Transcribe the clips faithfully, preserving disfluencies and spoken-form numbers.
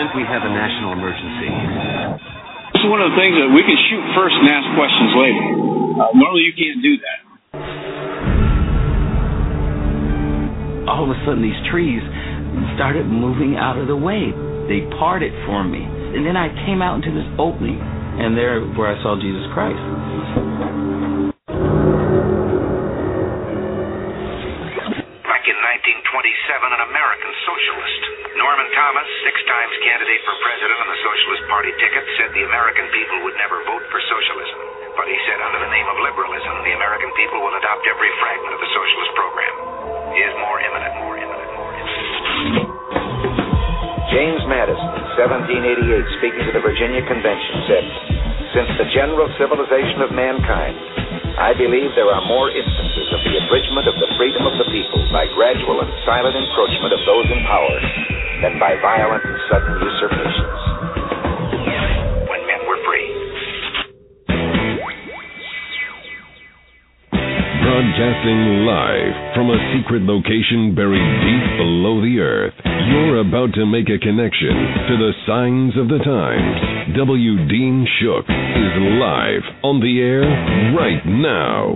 think we have a national emergency. This is one of the things that we can shoot first and ask questions later. Uh, normally you can't do that. All of a sudden these trees started moving out of the way. They parted for me. And then I came out into this opening, and there where I saw Jesus Christ. Back in nineteen twenty-seven, an American socialist, Norman Thomas, six times candidate for president on the Socialist Party ticket, said the American people would never vote for socialism. But he said under the name of liberalism, the American people will adopt every fragment of the socialist program. He is more imminent, more imminent, more imminent. James Madison, in seventeen eighty-eight, speaking to the Virginia Convention, said, "Since the general civilization of mankind, I believe there are more instances of the abridgment of the freedom of the people by gradual and silent encroachment of those in power than by violent and sudden usurpations." When men were free. Broadcasting live from a secret location buried deep below the earth, you're about to make a connection to the signs of the times. W. Dean Shook is live on the air right now.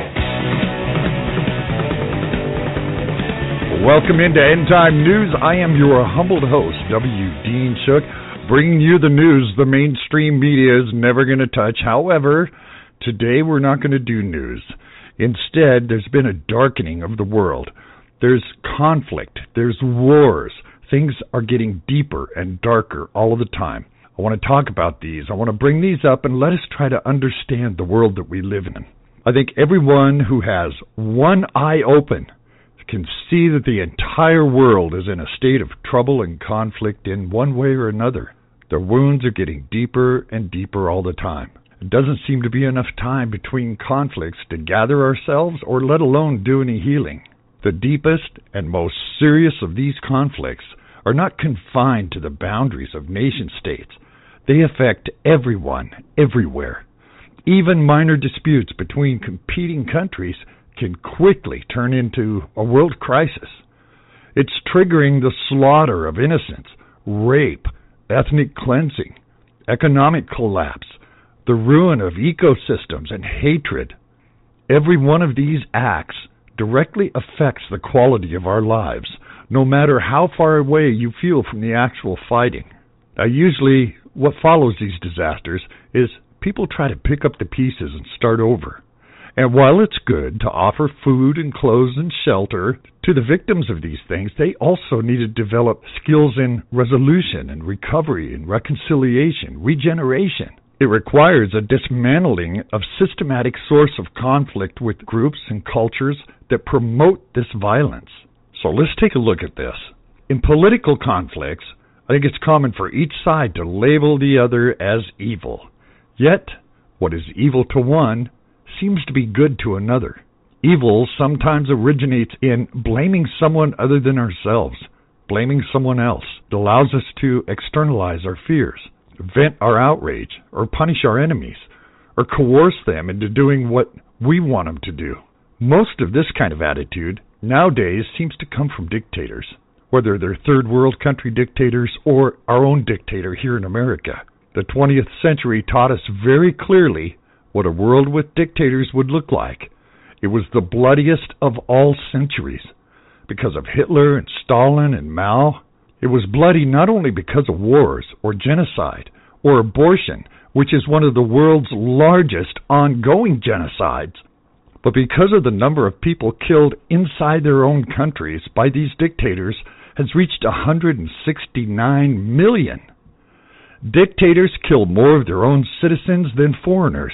Welcome into End Time News. I am your humbled host, W. Dean Shook, bringing you the news the mainstream media is never going to touch. However, today we're not going to do news. Instead, there's been a darkening of the world. There's conflict. There's wars. Things are getting deeper and darker all of the time. I want to talk about these. I want to bring these up and let us try to understand the world that we live in. I think everyone who has one eye open can see that the entire world is in a state of trouble and conflict in one way or another. The wounds are getting deeper and deeper all the time. It doesn't seem to be enough time between conflicts to gather ourselves or let alone do any healing. The deepest and most serious of these conflicts are not confined to the boundaries of nation states. They affect everyone, everywhere. Even minor disputes between competing countries can quickly turn into a world crisis. It's triggering the slaughter of innocents, rape, ethnic cleansing, economic collapse, the ruin of ecosystems, and hatred. Every one of these acts directly affects the quality of our lives, no matter how far away you feel from the actual fighting. Now, usually what follows these disasters is people try to pick up the pieces and start over. And while it's good to offer food and clothes and shelter to the victims of these things, they also need to develop skills in resolution and recovery and reconciliation, regeneration. It requires a dismantling of systematic source of conflict with groups and cultures that promote this violence. So let's take a look at this. In political conflicts, I think it's common for each side to label the other as evil. Yet, what is evil to one seems to be good to another. Evil sometimes originates in blaming someone other than ourselves, blaming someone else. It allows us to externalize our fears, vent our outrage, or punish our enemies, or coerce them into doing what we want them to do. Most of this kind of attitude nowadays seems to come from dictators, whether they're third world country dictators or our own dictator here in America. The twentieth century taught us very clearly what a world with dictators would look like. It was the bloodiest of all centuries. Because of Hitler and Stalin and Mao, it was bloody not only because of wars or genocide or abortion, which is one of the world's largest ongoing genocides, but because of the number of people killed inside their own countries by these dictators has reached one hundred sixty-nine million. Dictators kill more of their own citizens than foreigners.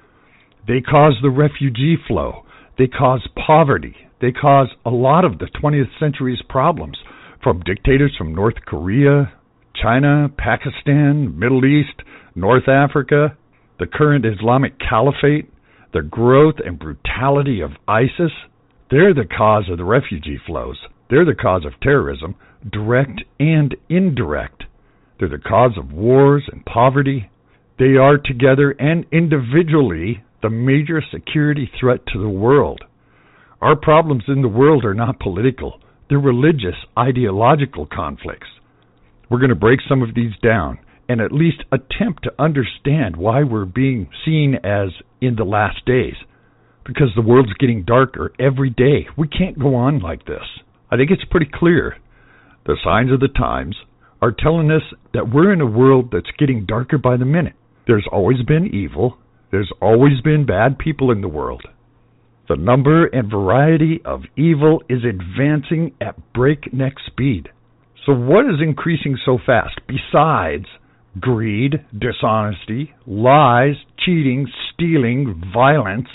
They cause the refugee flow. They cause poverty. They cause a lot of the twentieth century's problems, from dictators from North Korea, China, Pakistan, Middle East, North Africa, the current Islamic Caliphate, the growth and brutality of ISIS. They're the cause of the refugee flows. They're the cause of terrorism, direct and indirect. They're the cause of wars and poverty. They are together and individually the major security threat to the world. Our problems in the world are not political. They're religious, ideological conflicts. We're going to break some of these down and at least attempt to understand why we're being seen as in the last days. Because the world's getting darker every day. We can't go on like this. I think it's pretty clear. The signs of the times are telling us that we're in a world that's getting darker by the minute. There's always been evil. There's always been bad people in the world. The number and variety of evil is advancing at breakneck speed. So what is increasing so fast besides greed, dishonesty, lies, cheating, stealing, violence?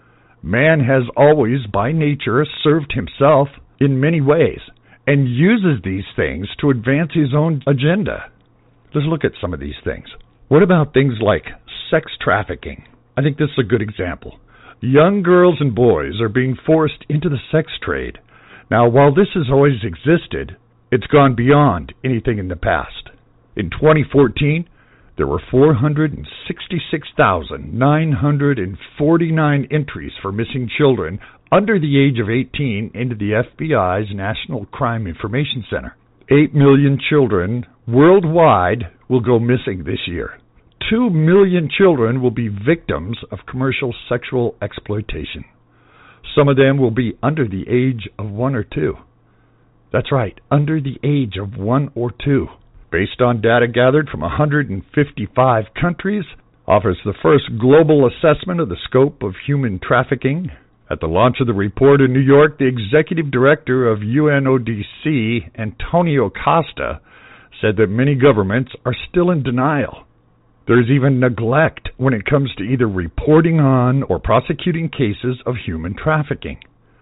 Man has always, by nature, served himself in many ways and uses these things to advance his own agenda. Let's look at some of these things. What about things like sex trafficking? I think this is a good example. Young girls and boys are being forced into the sex trade. Now, while this has always existed, it's gone beyond anything in the past. In twenty fourteen, there were four hundred sixty-six thousand nine hundred forty-nine entries for missing children under the age of eighteen into the F B I's National Crime Information Center. Eight million children worldwide will go missing this year. Two million children will be victims of commercial sexual exploitation. Some of them will be under the age of one or two. That's right, under the age of one or two. Based on data gathered from one hundred fifty-five countries, offers the first global assessment of the scope of human trafficking. At the launch of the report in New York, the executive director of U N O D C, Antonio Costa, said that many governments are still in denial. There's even neglect when it comes to either reporting on or prosecuting cases of human trafficking.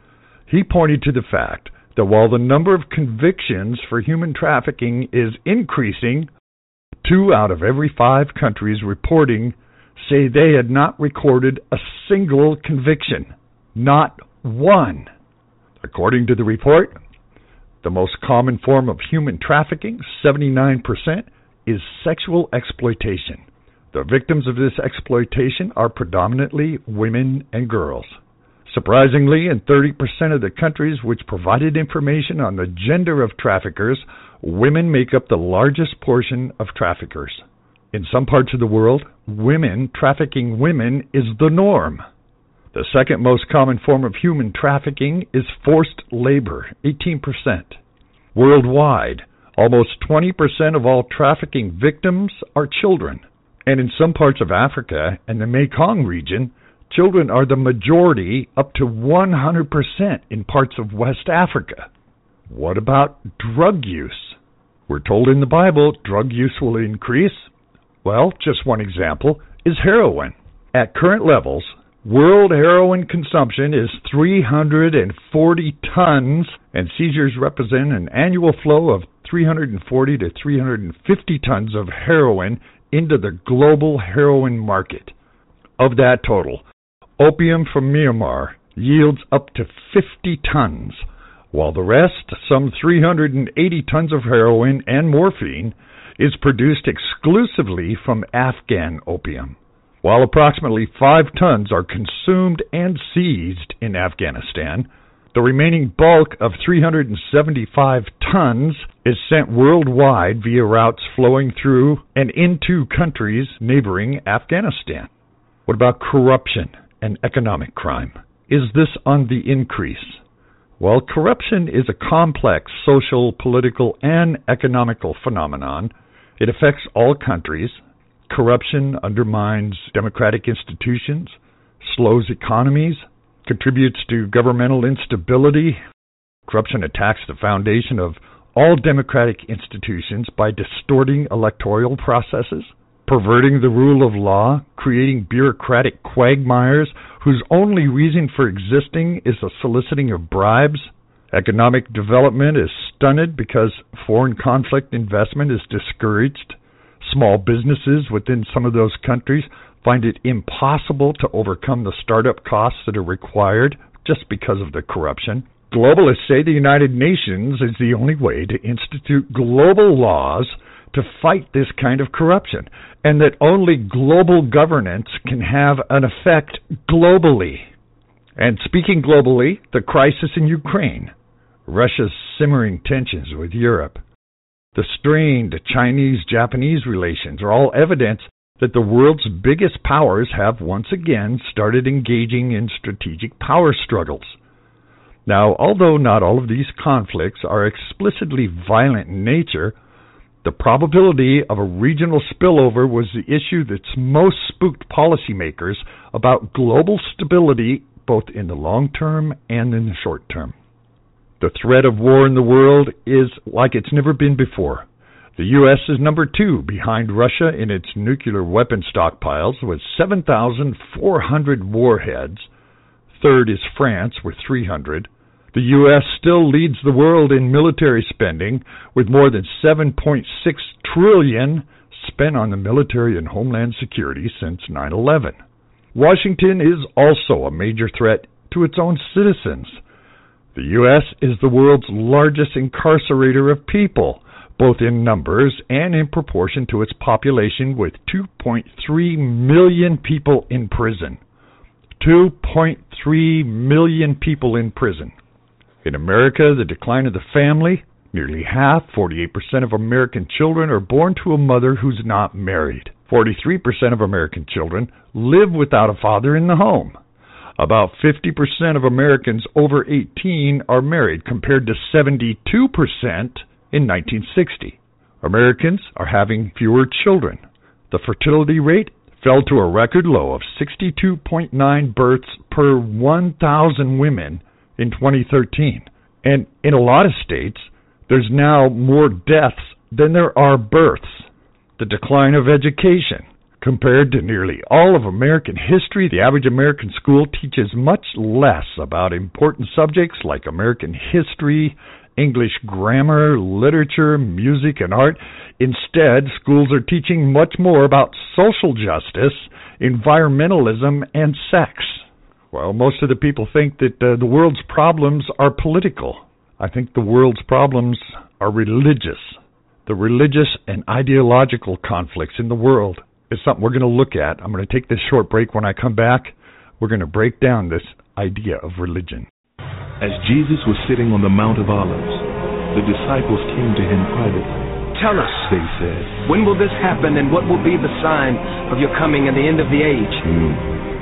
He pointed to the fact that while the number of convictions for human trafficking is increasing, two out of every five countries reporting say they had not recorded a single conviction. Not one. According to the report, the most common form of human trafficking, seventy-nine percent, is sexual exploitation. The victims of this exploitation are predominantly women and girls. Surprisingly, in thirty percent of the countries which provided information on the gender of traffickers, women make up the largest portion of traffickers. In some parts of the world, women trafficking women is the norm. The second most common form of human trafficking is forced labor, eighteen percent. Worldwide, almost twenty percent of all trafficking victims are children. And in some parts of Africa and the Mekong region, children are the majority, up to one hundred percent in parts of West Africa. What about drug use? We're told in the Bible drug use will increase. Well, just one example is heroin. At current levels, world heroin consumption is three hundred forty tons, and seizures represent an annual flow of three hundred forty to three hundred fifty tons of heroin into the global heroin market. Of that total, opium from Myanmar yields up to fifty tons, while the rest, some three hundred eighty tons of heroin and morphine, is produced exclusively from Afghan opium. While approximately five tons are consumed and seized in Afghanistan, the remaining bulk of three hundred seventy-five tons is sent worldwide via routes flowing through and into countries neighboring Afghanistan. What about corruption and economic crime? Is this on the increase? Well, corruption is a complex social, political, and economical phenomenon. It affects all countries. Corruption undermines democratic institutions, slows economies, contributes to governmental instability. Corruption attacks the foundation of all democratic institutions by distorting electoral processes, perverting the rule of law, creating bureaucratic quagmires whose only reason for existing is the soliciting of bribes. Economic development is stunted because foreign conflict investment is discouraged. Small businesses within some of those countries find it impossible to overcome the startup costs that are required just because of the corruption. Globalists say the United Nations is the only way to institute global laws to fight this kind of corruption, and that only global governance can have an effect globally. And speaking globally, the crisis in Ukraine, Russia's simmering tensions with Europe, The strained Chinese-Japanese relations are all evidence that the world's biggest powers have once again started engaging in strategic power struggles. Now, although not all of these conflicts are explicitly violent in nature, the probability of a regional spillover was the issue that's most spooked policymakers about global stability both in the long term and in the short term. The threat of war in the world is like it's never been before. The U S is number two behind Russia in its nuclear weapon stockpiles with seven thousand four hundred warheads. Third is France with three hundred. The U S still leads the world in military spending with more than seven point six trillion dollars spent on the military and homeland security since nine eleven. Washington is also a major threat to its own citizens. The U S is the world's largest incarcerator of people, both in numbers and in proportion to its population, with two point three million people in prison. two point three million people in prison. In America, the decline of the family, nearly half, forty-eight percent of American children are born to a mother who's not married. forty-three percent of American children live without a father in the home. About fifty percent of Americans over eighteen are married, compared to seventy-two percent in nineteen sixty. Americans are having fewer children. The fertility rate fell to a record low of sixty-two point nine births per one thousand women in twenty thirteen. And in a lot of states, there's now more deaths than there are births. The decline of education. Compared to nearly all of American history, the average American school teaches much less about important subjects like American history, English grammar, literature, music, and art. Instead, schools are teaching much more about social justice, environmentalism, and sex. Well, most of the people think that uh, the world's problems are political. I think the world's problems are religious. The religious and ideological conflicts in the world is something we're going to look at. I'm going to take this short break. When I come back, we're going to break down this idea of religion. As Jesus was sitting on the Mount of Olives, the disciples came to him privately. Tell us, they said, when will this happen, and what will be the sign of your coming and the end of the age? Hmm.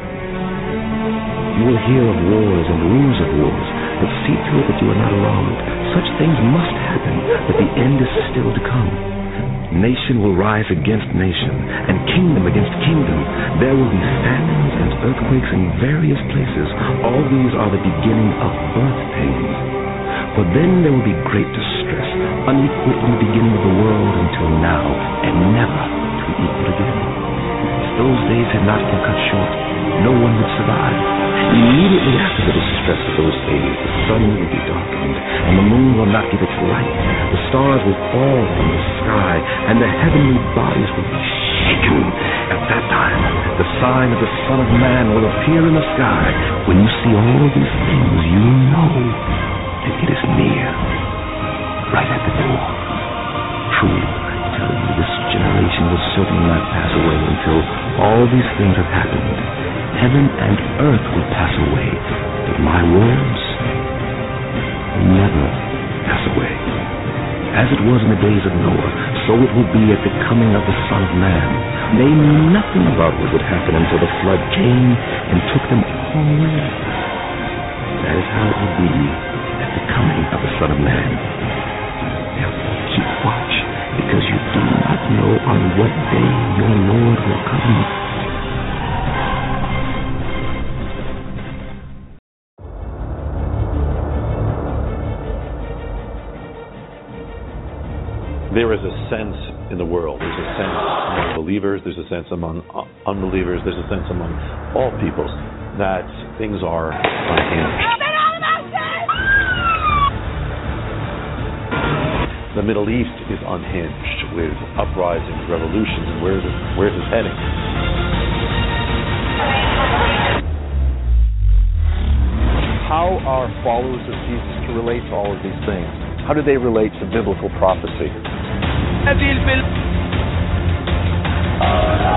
You will hear of wars and rumors of wars, but see to it that you are not alarmed. Such things must happen, but the end is still to come. Nation will rise against nation, and kingdom against kingdom. There will be famines and earthquakes in various places. All these are the beginning of birth pains. For then there will be great distress, unequal from the beginning of the world until now, and never to be equal again. If those days had not been cut short, no one would survive. Immediately after the distress of those days, the sun will be darkened, and the moon will not give its light. The stars will fall from the sky, and the heavenly bodies will be shaken. At that time, the sign of the Son of Man will appear in the sky. When you see all these things, you know that it is near, right at the door. Truly, I tell you, this generation will certainly not pass away until all these things have happened. Heaven and earth will pass away, but my words will never pass away. As it was in the days of Noah, so it will be at the coming of the Son of Man. They knew nothing about what would happen until the flood came and took them all away. That is how it will be at the coming of the Son of Man. Therefore, keep watch, because you do not know on what day your Lord will come. There is a sense in the world. There's a sense among believers. There's a sense among unbelievers. There's a sense among all peoples that things are unhinged. The Middle East is unhinged with uprisings, revolutions, and where's it, where's it heading? How are followers of Jesus to relate to all of these things? How do they relate to biblical prophecy?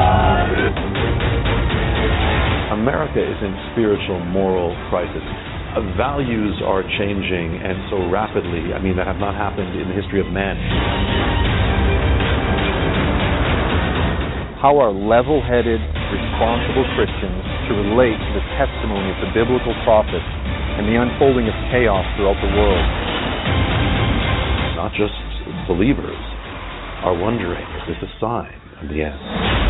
America is in spiritual, moral crisis. values are changing, and so rapidly. I mean, that have not happened in the history of man. How are level-headed, responsible Christians to relate to the testimony of the biblical prophets and the unfolding of chaos throughout the world? Not just believers are wondering, is this a sign of the end?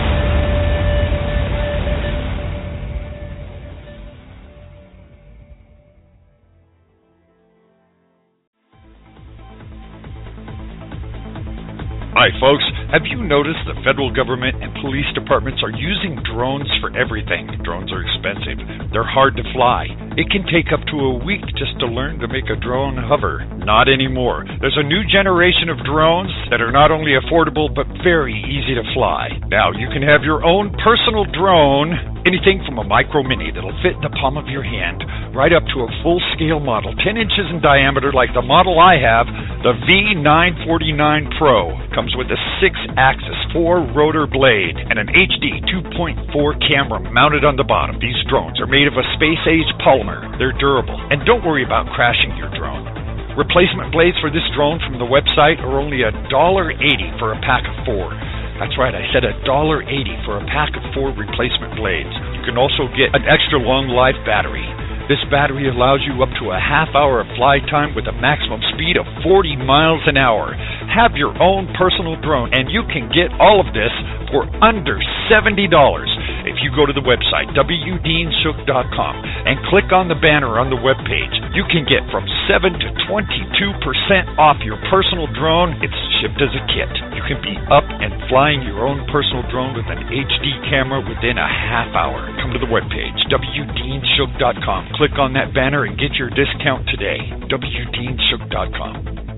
Hi, folks. Have you noticed the federal government and police departments are using drones for everything? Drones are expensive. They're hard to fly. It can take up to a week just to learn to make a drone hover. Not anymore. There's a new generation of drones that are not only affordable but very easy to fly. Now, you can have your own personal drone, anything from a micro mini that'll fit in the palm of your hand, right up to a full-scale model, ten inches in diameter like the model I have, the V nine forty-nine Pro. Comes with a six-axis, four-rotor blade and an H D two point four camera mounted on the bottom. These drones are made of a space-age polymer. They're durable. And don't worry about crashing your drone. Replacement blades for this drone from the website are only one dollar eighty for a pack of four. That's right, I said one dollar eighty for a pack of four replacement blades. You can also get an extra long life battery. This battery allows you up to a half hour of flight time with a maximum speed of forty miles an hour. Have your own personal drone, and you can get all of this for under seventy dollars. If you go to the website, W Dean Shook dot com, and click on the banner on the webpage, you can get from seven to twenty-two percent off your personal drone. It's shipped as a kit. You can be up and flying your own personal drone with an H D camera within a half hour. Come to the webpage, W Dean Shook dot com. Click on that banner and get your discount today. W Dean Shook dot com.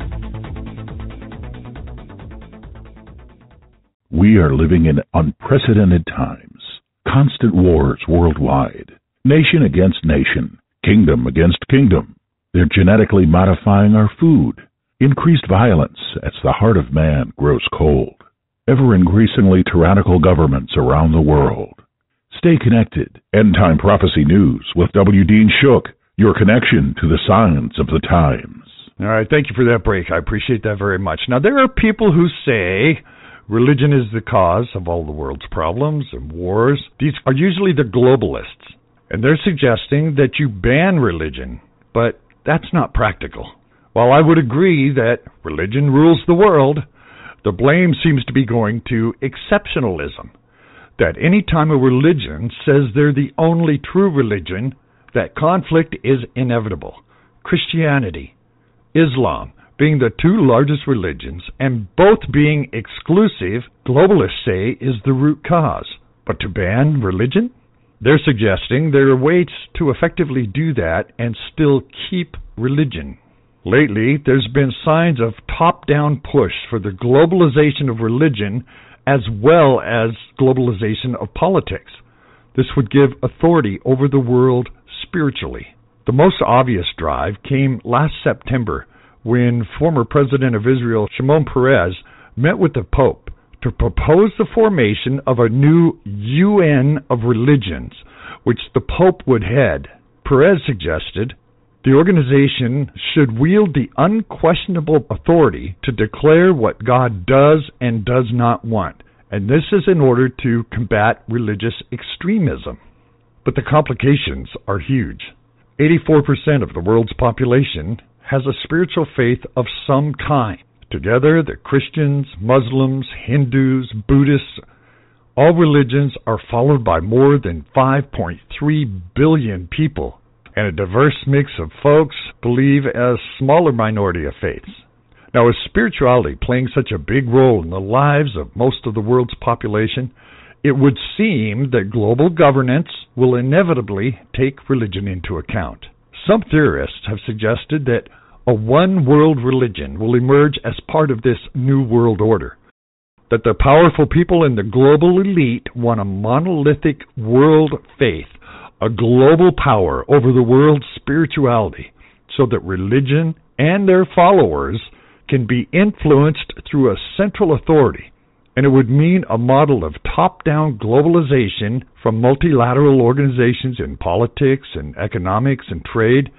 We are living in unprecedented times. Constant wars worldwide. Nation against nation. Kingdom against kingdom. They're genetically modifying our food. Increased violence as the heart of man grows cold. Ever increasingly tyrannical governments around the world. Stay connected. End Time Prophecy News with W. Dean Shook, your connection to the signs of the times. All right, thank you for that break. I appreciate that very much. Now, there are people who say religion is the cause of all the world's problems and wars. These are usually the globalists, and they're suggesting that you ban religion, but that's not practical. While I would agree that religion rules the world, the blame seems to be going to exceptionalism. That any time a religion says they're the only true religion, that conflict is inevitable. Christianity, Islam, being the two largest religions, and both being exclusive, globalists say is the root cause. But to ban religion? They're suggesting there are ways to effectively do that and still keep religion. Lately, there's been signs of top-down push for the globalization of religion as well as globalization of politics. This would give authority over the world spiritually. The most obvious drive came last September when former President of Israel, Shimon Peres, met with the Pope to propose the formation of a new U N of religions, which the Pope would head. Peres suggested the organization should wield the unquestionable authority to declare what God does and does not want, and this is in order to combat religious extremism. But the complications are huge. eighty-four percent of the world's population has a spiritual faith of some kind. Together, the Christians, Muslims, Hindus, Buddhists, all religions are followed by more than five point three billion people, and a diverse mix of folks believe a smaller minority of faiths. Now, with spirituality playing such a big role in the lives of most of the world's population, it would seem that global governance will inevitably take religion into account. Some theorists have suggested that a one-world religion will emerge as part of this new world order, that the powerful people in the global elite want a monolithic world faith, a global power over the world's spirituality, so that religion and their followers can be influenced through a central authority. And it would mean a model of top-down globalization from multilateral organizations in politics and economics and trade,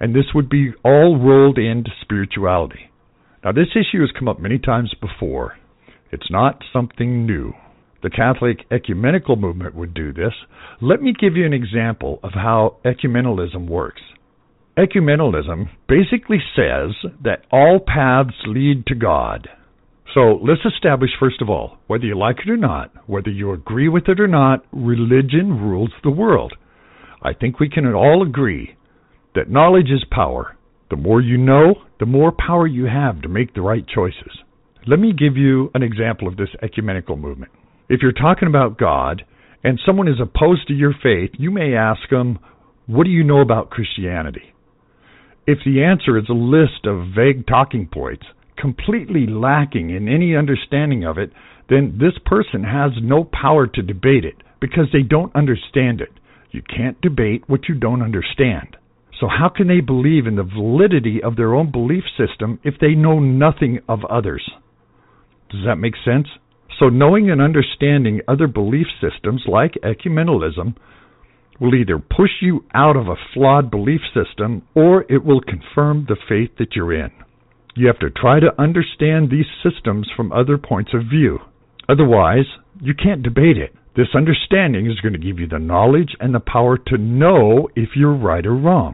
and this would be all rolled into spirituality. Now, this issue has come up many times before. It's not something new. The Catholic ecumenical movement would do this. Let me give you an example of how ecumenicalism works. Ecumenicalism basically says that all paths lead to God. So let's establish, first of all, whether you like it or not, whether you agree with it or not, religion rules the world. I think we can all agree that knowledge is power. The more you know, the more power you have to make the right choices. Let me give you an example of this ecumenical movement. If you're talking about God and someone is opposed to your faith, you may ask them, what do you know about Christianity? If the answer is a list of vague talking points, completely lacking in any understanding of it, then this person has no power to debate it because they don't understand it. You can't debate what you don't understand. So how can they believe in the validity of their own belief system if they know nothing of others? Does that make sense? So knowing and understanding other belief systems like ecumenicalism will either push you out of a flawed belief system or it will confirm the faith that you're in. You have to try to understand these systems from other points of view. Otherwise, you can't debate it. This understanding is going to give you the knowledge and the power to know if you're right or wrong.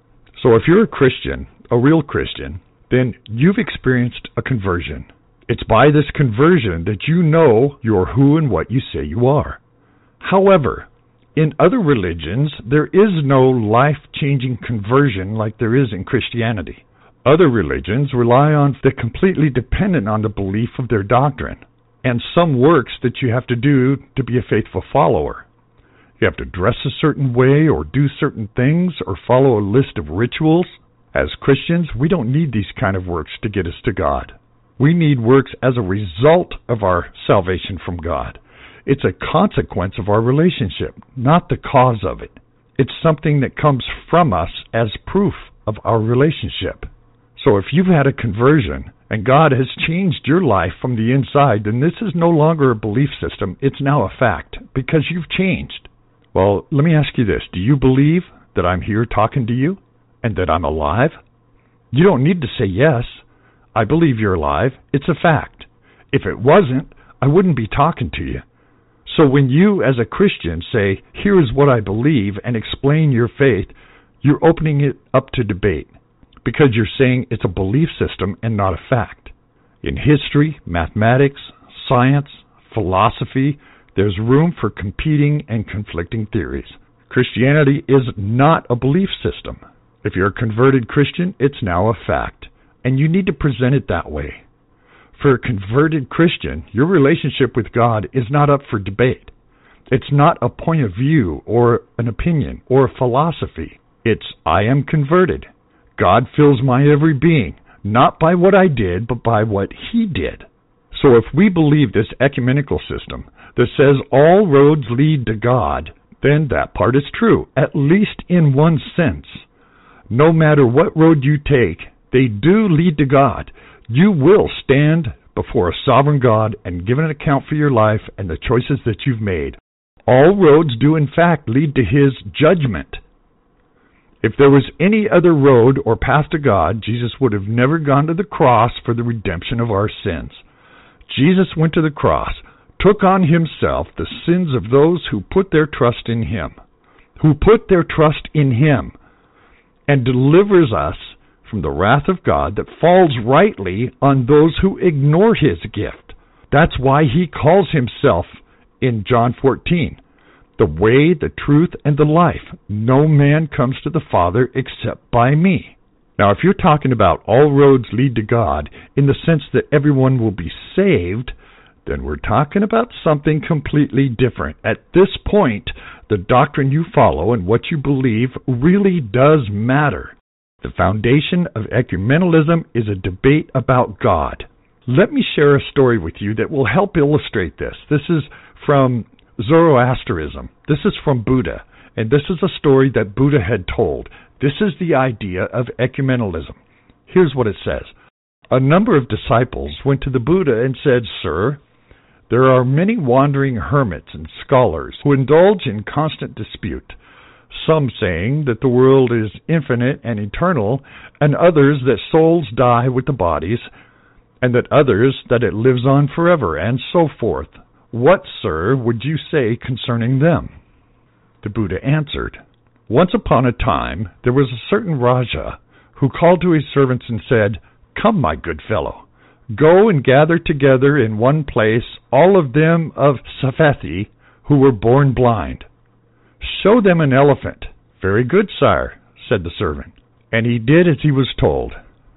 So if you're a Christian, a real Christian, then you've experienced a conversion. It's by this conversion that you know you're who and what you say you are. However, in other religions, there is no life-changing conversion like there is in Christianity. Other religions rely on the completely dependent on the belief of their doctrine, and some works that you have to do to be a faithful follower. You have to dress a certain way or do certain things or follow a list of rituals. As Christians, we don't need these kind of works to get us to God. We need works as a result of our salvation from God. It's a consequence of our relationship, not the cause of it. It's something that comes from us as proof of our relationship. So if you've had a conversion and God has changed your life from the inside, then this is no longer a belief system. It's now a fact because you've changed. Well, let me ask you this. Do you believe that I'm here talking to you and that I'm alive? You don't need to say yes. I believe you're alive. It's a fact. If it wasn't, I wouldn't be talking to you. So when you, as a Christian, say, here is what I believe, and explain your faith, you're opening it up to debate because you're saying it's a belief system and not a fact. In history, mathematics, science, philosophy, there's room for competing and conflicting theories. Christianity is not a belief system. If you're a converted Christian, it's now a fact, and you need to present it that way. For a converted Christian, your relationship with God is not up for debate. It's not a point of view or an opinion or a philosophy. It's, I am converted. God fills my every being, not by what I did, but by what He did. So if we believe this ecumenical system that says all roads lead to God, then that part is true, at least in one sense. No matter what road you take, they do lead to God. You will stand before a sovereign God and give an account for your life and the choices that you've made. All roads do in fact lead to His judgment. If there was any other road or path to God, Jesus would have never gone to the cross for the redemption of our sins. Jesus went to the cross, took on Himself the sins of those who put their trust in Him, who put their trust in Him, and delivers us from the wrath of God that falls rightly on those who ignore His gift. That's why He calls Himself in John fourteen, the way, the truth, and the life. No man comes to the Father except by me. Now, if you're talking about all roads lead to God in the sense that everyone will be saved, then we're talking about something completely different. At this point, the doctrine you follow and what you believe really does matter. The foundation of ecumenicalism is a debate about God. Let me share a story with you that will help illustrate this. This is from Zoroastrianism. This is from Buddha, and this is a story that Buddha had told. This is the idea of ecumenicalism. Here's what it says. A number of disciples went to the Buddha and said, "Sir, there are many wandering hermits and scholars who indulge in constant dispute. some saying that the world is infinite and eternal, and others that souls die with the bodies, and that others that it lives on forever, and so forth. What, sir, would you say concerning them? The Buddha answered, Once upon a time there was a certain Raja who called to his servants and said, Come, my good fellow, go and gather together in one place all of them of Savatthi who were born blind. Show them an elephant. Very good, sire, said the servant. And he did as he was told.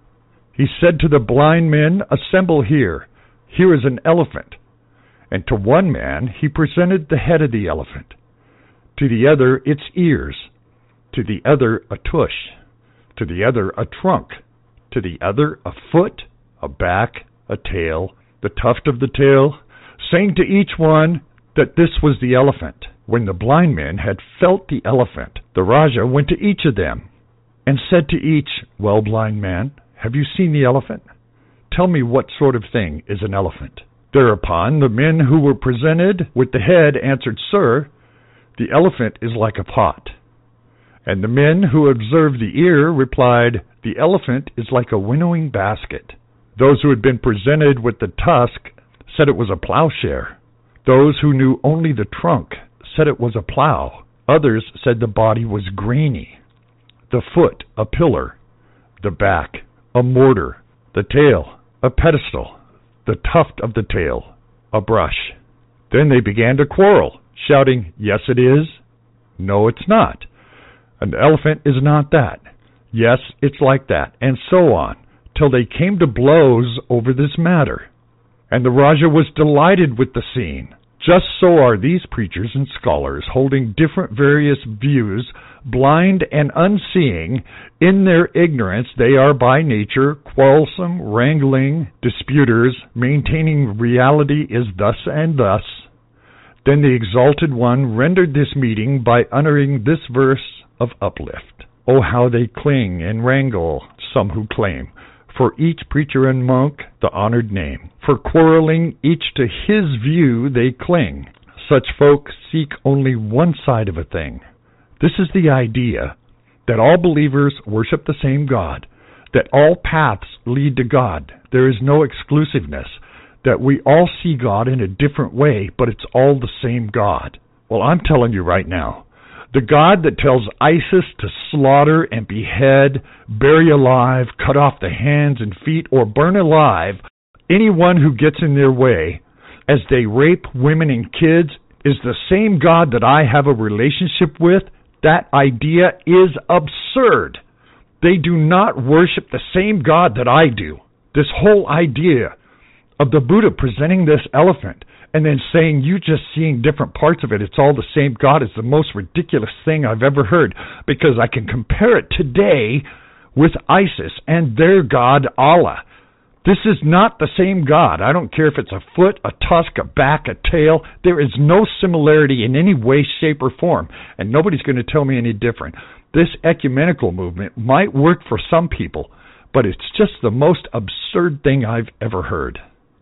He said to the blind men, Assemble here. Here is an elephant. And to one man he presented the head of the elephant, to the other its ears, to the other a tush, to the other a trunk, to the other a foot, a back, a tail, the tuft of the tail, saying to each one that this was the elephant. When the blind men had felt the elephant, the Raja went to each of them and said to each, Well, blind man, have you seen the elephant? Tell me what sort of thing is an elephant. Thereupon the men who were presented with the head answered, Sir, the elephant is like a pot. And the men who observed the ear replied, The elephant is like a winnowing basket. Those who had been presented with the tusk said it was a plowshare. Those who knew only the trunk said it was a plow. Others said the body was grainy, the foot a pillar, the back a mortar, the tail a pedestal, the tuft of the tail a brush. Then they began to quarrel, shouting, Yes, it is. No, it's not. An elephant is not that. Yes, it's like that, and so on, till they came to blows over this matter. And the Raja was delighted with the scene. Just so are these preachers and scholars, holding different various views, blind and unseeing. In their ignorance they are by nature quarrelsome, wrangling disputers, maintaining reality is thus and thus. Then the Exalted One rendered this meeting by uttering this verse of uplift. Oh, how they cling and wrangle, some who claim, for each preacher and monk the honored name. For quarreling each to his view they cling. Such folk seek only one side of a thing. This is the idea that all believers worship the same God, that all paths lead to God. There is no exclusiveness, that we all see God in a different way, but it's all the same God. Well, I'm telling you right now, the God that tells ISIS to slaughter and behead, bury alive, cut off the hands and feet, or burn alive anyone who gets in their way as they rape women and kids is the same God that I have a relationship with. That idea is absurd. They do not worship the same God that I do. This whole idea of the Buddha presenting this elephant and then saying you just seeing different parts of it, it's all the same God, is the most ridiculous thing I've ever heard, because I can compare it today with ISIS and their God, Allah. This is not the same God. I don't care if it's a foot, a tusk, a back, a tail. There is no similarity in any way, shape, or form, and nobody's going to tell me any different. This ecumenical movement might work for some people, but it's just the most absurd thing I've ever heard.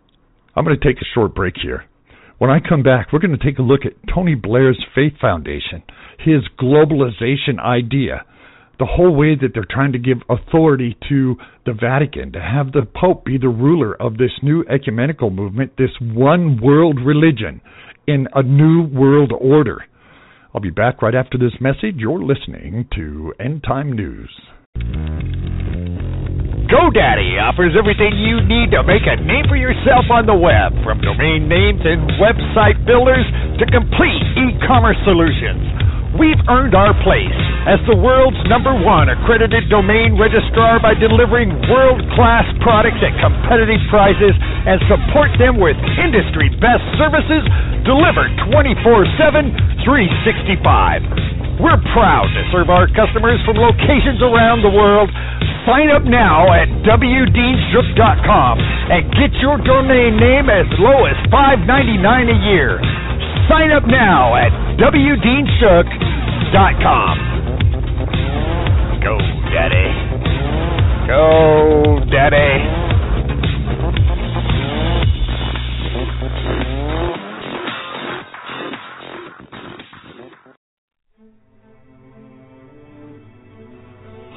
I'm going to take a short break here. When I come back, we're going to take a look at Tony Blair's Faith Foundation, his globalization idea, the whole way that they're trying to give authority to the Vatican, to have the Pope be the ruler of this new ecumenical movement, this one world religion in a new world order. I'll be back right after this message. You're listening to End Time News. GoDaddy offers everything you need to make a name for yourself on the web, from domain names and website builders to complete e-commerce solutions. We've earned our place as the world's number one accredited domain registrar by delivering world-class products at competitive prices and support them with industry-best services delivered twenty-four seven, three sixty-five. We're proud to serve our customers from locations around the world. Sign up now at w dean shook dot com and get your domain name as low as five ninety-nine a year. Sign up now at w dean shook dot com. Go, Daddy. Go, Daddy.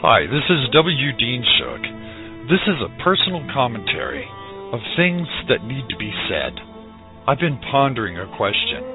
Hi, this is W. Dean Shook. This is a personal commentary of things that need to be said. I've been pondering a question.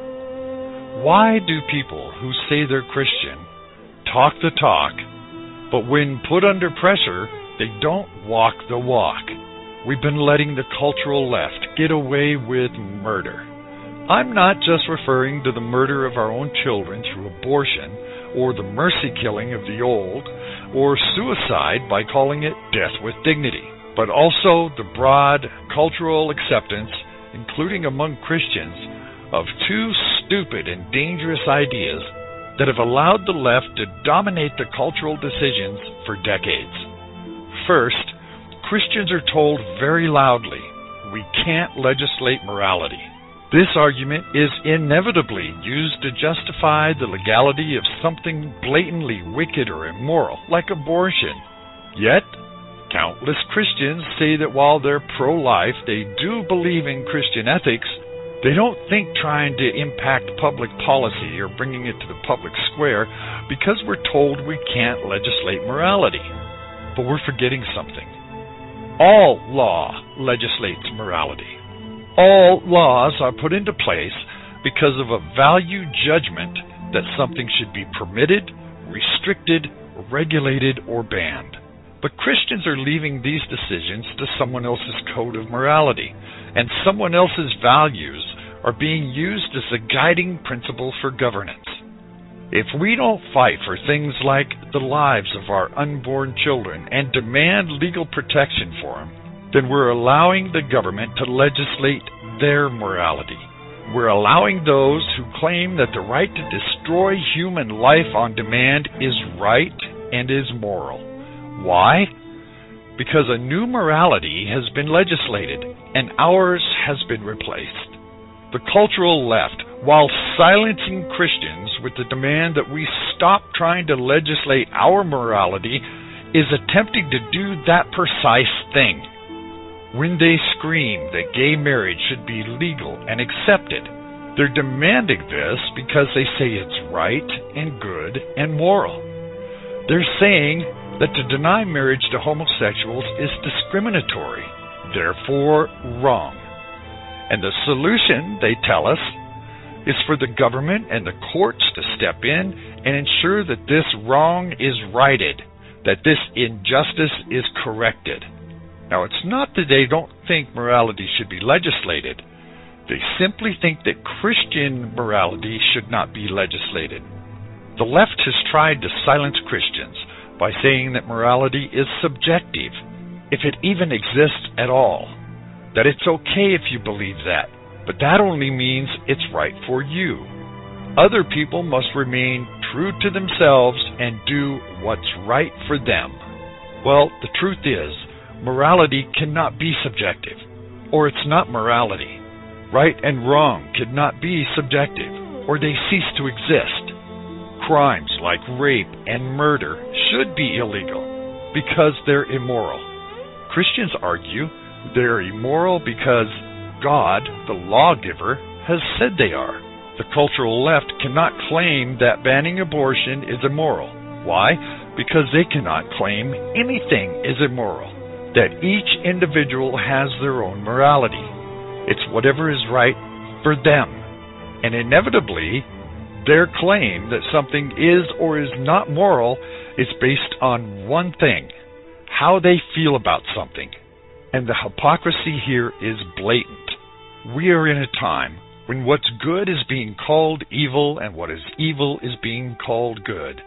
Why do people who say they're Christian talk the talk, but when put under pressure, they don't walk the walk? We've been letting the cultural left get away with murder. I'm not just referring to the murder of our own children through abortion, or the mercy killing of the old, or suicide by calling it death with dignity, but also the broad cultural acceptance, including among Christians, of two stupid and dangerous ideas that have allowed the left to dominate the cultural decisions for decades. First, Christians are told very loudly, we can't legislate morality. This argument is inevitably used to justify the legality of something blatantly wicked or immoral, like abortion. Yet, countless Christians say that while they're pro-life, they do believe in Christian ethics. They don't think trying to impact public policy or bringing it to the public square because we're told we can't legislate morality. But we're forgetting something. All law legislates morality. All laws are put into place because of a value judgment that something should be permitted, restricted, regulated, or banned. But Christians are leaving these decisions to someone else's code of morality, and someone else's values are being used as a guiding principle for governance. If we don't fight for things like the lives of our unborn children and demand legal protection for them, then we're allowing the government to legislate their morality. We're allowing those who claim that the right to destroy human life on demand is right and is moral. Why? Because a new morality has been legislated and ours has been replaced. The cultural left, while silencing Christians with the demand that we stop trying to legislate our morality, is attempting to do that precise thing. When they scream that gay marriage should be legal and accepted, they're demanding this because they say it's right and good and moral. They're saying that to deny marriage to homosexuals is discriminatory, therefore wrong. And the solution, they tell us, is for the government and the courts to step in and ensure that this wrong is righted, that this injustice is corrected. Now, it's not that they don't think morality should be legislated. They simply think that Christian morality should not be legislated. The left has tried to silence Christians by saying that morality is subjective, if it even exists at all, that it's okay if you believe that, but that only means it's right for you. Other people must remain true to themselves and do what's right for them. Well, the truth is, morality cannot be subjective, or it's not morality. Right and wrong cannot be subjective, or they cease to exist. Crimes like rape and murder should be illegal because they're immoral. Christians argue they're immoral because God, the lawgiver, has said they are. The cultural left cannot claim that banning abortion is immoral. Why? Because they cannot claim anything is immoral. That each individual has their own morality. It's whatever is right for them. And inevitably, their claim that something is or is not moral is based on one thing, how they feel about something. And the hypocrisy here is blatant. We are in a time when what's good is being called evil and what is evil is being called good.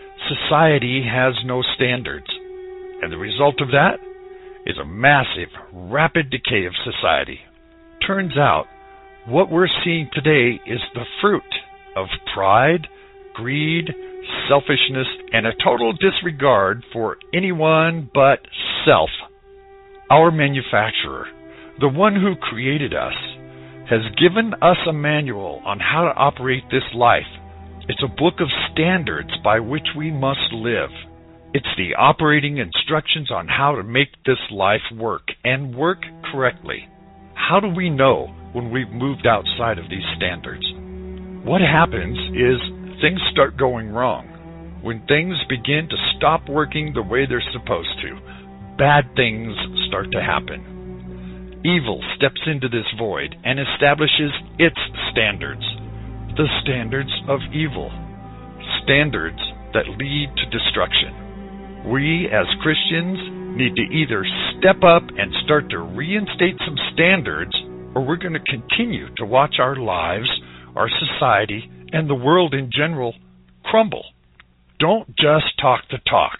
Society has no standards. And the result of that is a massive, rapid decay of society. Turns out, what we're seeing today is the fruit of pride, greed, selfishness, and a total disregard for anyone but self. Our manufacturer, the one who created us, has given us a manual on how to operate this life. It's a book of standards by which we must live. It's the operating instructions on how to make this life work, and work correctly. How do we know when we've moved outside of these standards? What happens is things start going wrong. when things begin to stop working the way they're supposed to, bad things start to happen. Evil steps into this void and establishes its standards, the standards of evil, standards that lead to destruction. We, as Christians, need to either step up and start to reinstate some standards, or we're going to continue to watch our lives, our society, and the world in general crumble. Don't just talk the talk.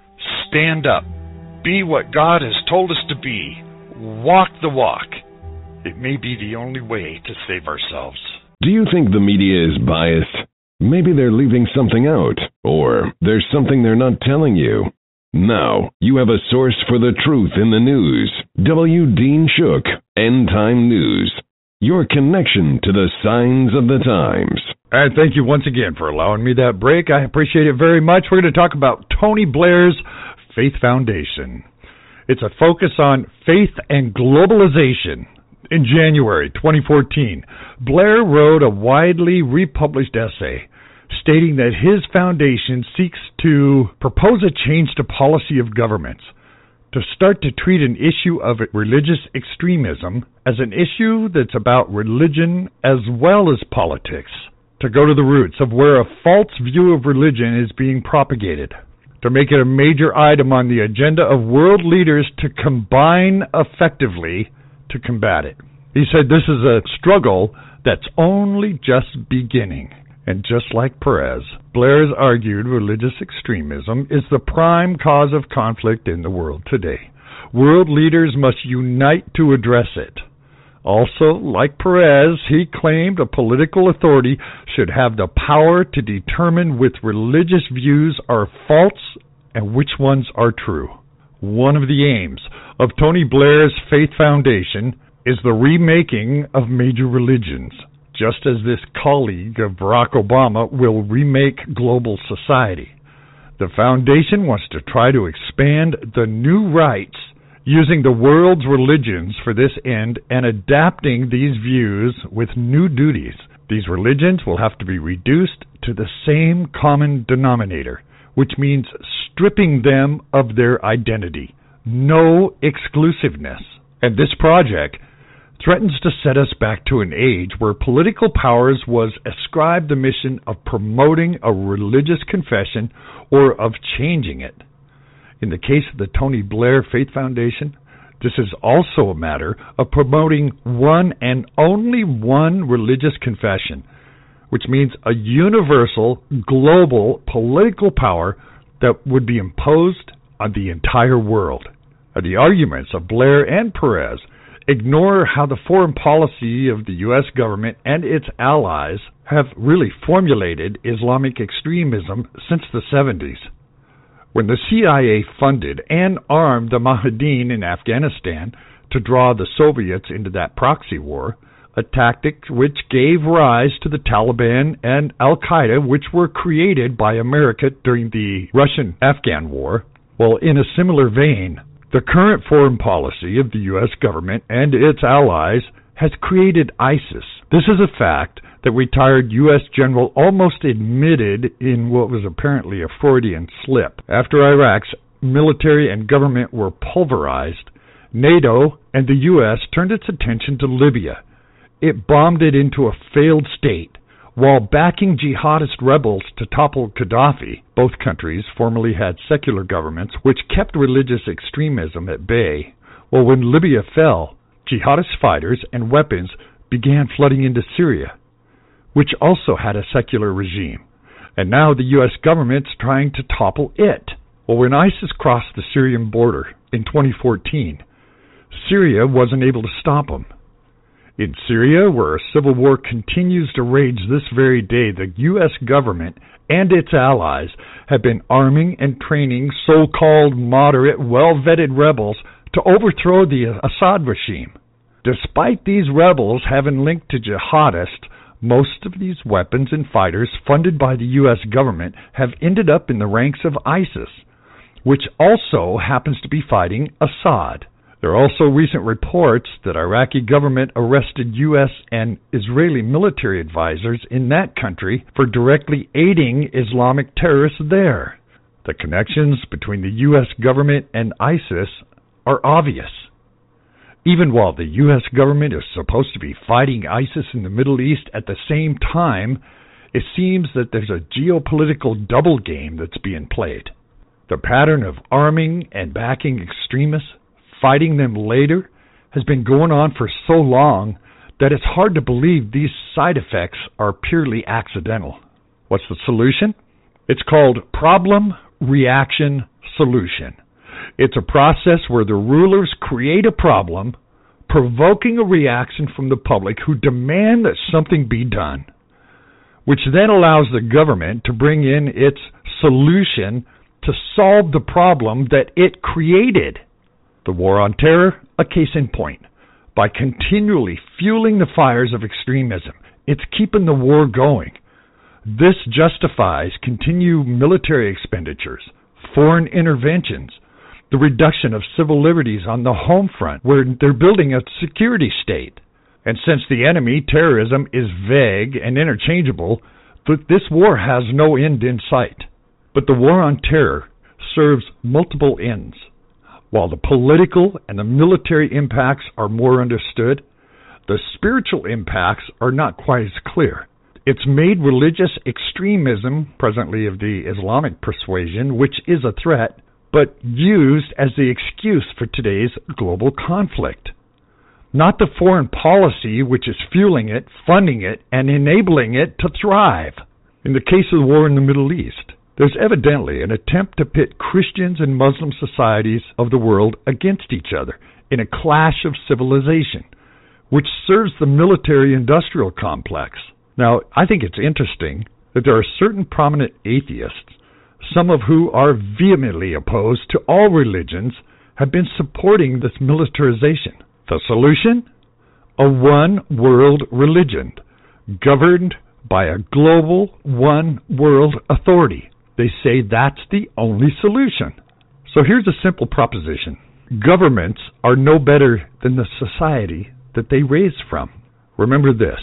Stand up. Be what God has told us to be. Walk the walk. It may be the only way to save ourselves. Do you think the media is biased? Maybe they're leaving something out, or there's something they're not telling you. Now, you have a source for the truth in the news. W. Dean Shook, End Time News. Your connection to the signs of the times. And thank you once again for allowing me that break. I appreciate it very much. We're going to talk about Tony Blair's Faith Foundation. It's a focus on faith and globalization. In January twenty fourteen, Blair wrote a widely republished essay stating that his foundation seeks to propose a change to policy of governments, to start to treat an issue of religious extremism as an issue that's about religion as well as politics, to go to the roots of where a false view of religion is being propagated, to make it a major item on the agenda of world leaders to combine effectively to combat it. He said this is a struggle that's only just beginning. And just like Perez, Blair's argued religious extremism is the prime cause of conflict in the world today. World leaders must unite to address it. Also, like Perez, he claimed a political authority should have the power to determine which religious views are false and which ones are true. One of the aims of Tony Blair's Faith Foundation is the remaking of major religions, just as this colleague of Barack Obama will remake global society. The foundation wants to try to expand the new rights using the world's religions for this end and adapting these views with new duties. These religions will have to be reduced to the same common denominator, which means stripping them of their identity. No exclusiveness. And this project threatens to set us back to an age where political powers was ascribed the mission of promoting a religious confession or of changing it. In the case of the Tony Blair Faith Foundation, this is also a matter of promoting one and only one religious confession, which means a universal, global political power that would be imposed on the entire world. The arguments of Blair and Perez ignore how the foreign policy of the U S government and its allies have really formulated Islamic extremism since the seventies. When the C I A funded and armed the Mujahideen in Afghanistan to draw the Soviets into that proxy war, a tactic which gave rise to the Taliban and Al-Qaeda, which were created by America during the Russian-Afghan War, well, in a similar vein, the current foreign policy of the U S government and its allies has created ISIS. This is a fact that retired U S General almost admitted in what was apparently a Freudian slip. After Iraq's military and government were pulverized, NATO and the U S turned its attention to Libya. It bombed it into a failed state, while backing jihadist rebels to topple Gaddafi. Both countries formerly had secular governments which kept religious extremism at bay. Well, when Libya fell, jihadist fighters and weapons began flooding into Syria, which also had a secular regime. And now the U S government's trying to topple it. Well, when ISIS crossed the Syrian border in twenty fourteen, Syria wasn't able to stop them. In Syria, where a civil war continues to rage this very day, the U S government and its allies have been arming and training so-called moderate, well-vetted rebels to overthrow the Assad regime. Despite these rebels having linked to jihadists, most of these weapons and fighters funded by the U S government have ended up in the ranks of ISIS, which also happens to be fighting Assad. There are also recent reports that Iraqi government arrested U S and Israeli military advisors in that country for directly aiding Islamic terrorists there. The connections between the U S government and ISIS are obvious. Even while the U S government is supposed to be fighting ISIS in the Middle East at the same time, it seems that there's a geopolitical double game that's being played. The pattern of arming and backing extremists, fighting them later, has been going on for so long that it's hard to believe these side effects are purely accidental. What's the solution? It's called problem, reaction, solution. It's a process where the rulers create a problem, provoking a reaction from the public who demand that something be done, which then allows the government to bring in its solution to solve the problem that it created. The war on terror, a case in point. By continually fueling the fires of extremism, it's keeping the war going. This justifies continued military expenditures, foreign interventions, the reduction of civil liberties on the home front, where they're building a security state. And since the enemy, terrorism, is vague and interchangeable, this war has no end in sight. But the war on terror serves multiple ends. While the political and the military impacts are more understood, the spiritual impacts are not quite as clear. It's made religious extremism, presently of the Islamic persuasion, which is a threat, but used as the excuse for today's global conflict. Not the foreign policy which is fueling it, funding it, and enabling it to thrive. In the case of the war in the Middle East, there's evidently an attempt to pit Christians and Muslim societies of the world against each other in a clash of civilization, which serves the military-industrial complex. Now, I think it's interesting that there are certain prominent atheists, some of who are vehemently opposed to all religions, have been supporting this militarization. The solution? A one-world religion, governed by a global one-world authority. They say that's the only solution. So here's a simple proposition. Governments are no better than the society that they raise from. Remember this.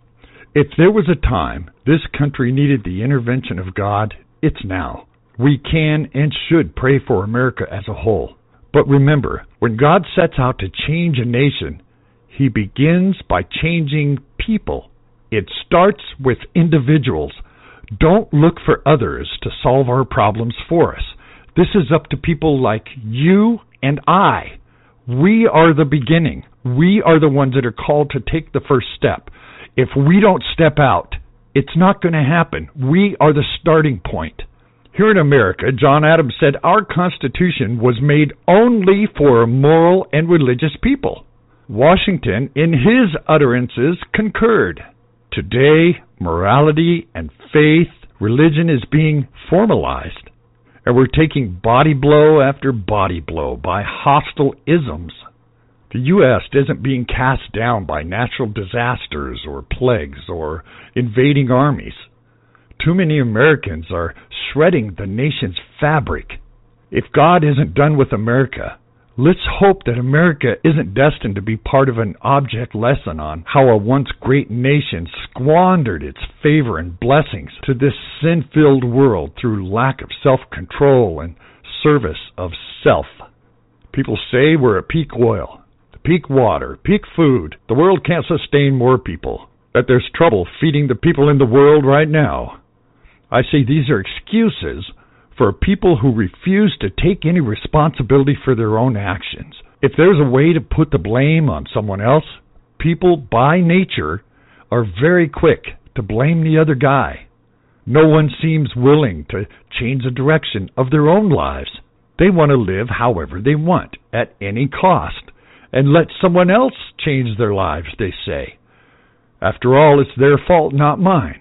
If there was a time this country needed the intervention of God, it's now. We can and should pray for America as a whole. But remember, when God sets out to change a nation, He begins by changing people. It starts with individuals. Don't look for others to solve our problems for us. This is up to people like you and I. We are the beginning. We are the ones that are called to take the first step. If we don't step out, it's not going to happen. We are the starting point. Here in America, John Adams said our Constitution was made only for moral and religious people. Washington, in his utterances, concurred. Today, morality and faith, religion is being formalized, and we're taking body blow after body blow by hostile isms. The U S isn't being cast down by natural disasters or plagues or invading armies. Too many Americans are shredding the nation's fabric. If God isn't done with America, let's hope that America isn't destined to be part of an object lesson on how a once great nation squandered its favor and blessings to this sin-filled world through lack of self-control and service of self. People say we're at peak oil, peak water, peak food. The world can't sustain more people. That there's trouble feeding the people in the world right now. I say these are excuses for people who refuse to take any responsibility for their own actions. If there's a way to put the blame on someone else, people by nature are very quick to blame the other guy. No one seems willing to change the direction of their own lives. They want to live however they want, at any cost, and let someone else change their lives, they say. After all, it's their fault, not mine.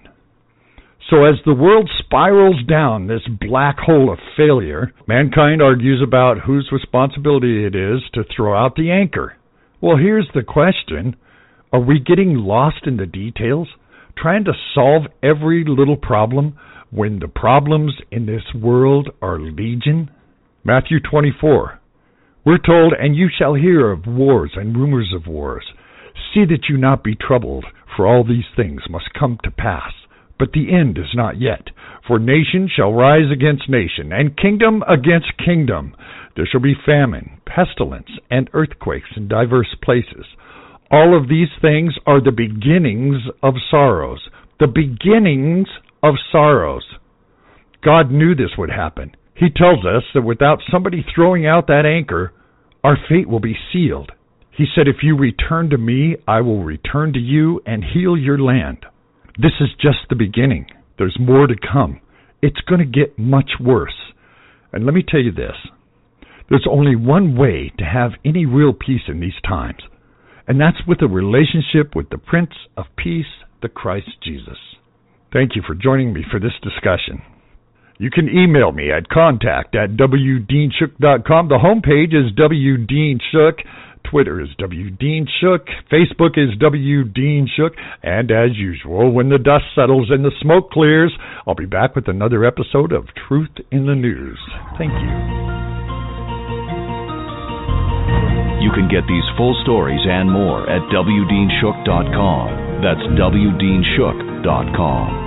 So as the world spirals down this black hole of failure, mankind argues about whose responsibility it is to throw out the anchor. Well, here's the question. Are we getting lost in the details, trying to solve every little problem when the problems in this world are legion? Matthew twenty-four. We're told, and you shall hear of wars and rumors of wars. See that you not be troubled, for all these things must come to pass. But the end is not yet. For nation shall rise against nation, and kingdom against kingdom. There shall be famine, pestilence, and earthquakes in diverse places. All of these things are the beginnings of sorrows. The beginnings of sorrows. God knew this would happen. He tells us that without somebody throwing out that anchor, our fate will be sealed. He said, if you return to me, I will return to you and heal your land. This is just the beginning. There's more to come. It's going to get much worse. And let me tell you this. There's only one way to have any real peace in these times, and that's with a relationship with the Prince of Peace, the Christ Jesus. Thank you for joining me for this discussion. You can email me at contact at w dean shook dot com. The homepage is wdeanshook. Twitter is wdeanshook. Facebook is wdeanshook. And as usual, when the dust settles and the smoke clears, I'll be back with another episode of Truth in the News. Thank you. You can get these full stories and more at w dean shook dot com. That's w dean shook dot com.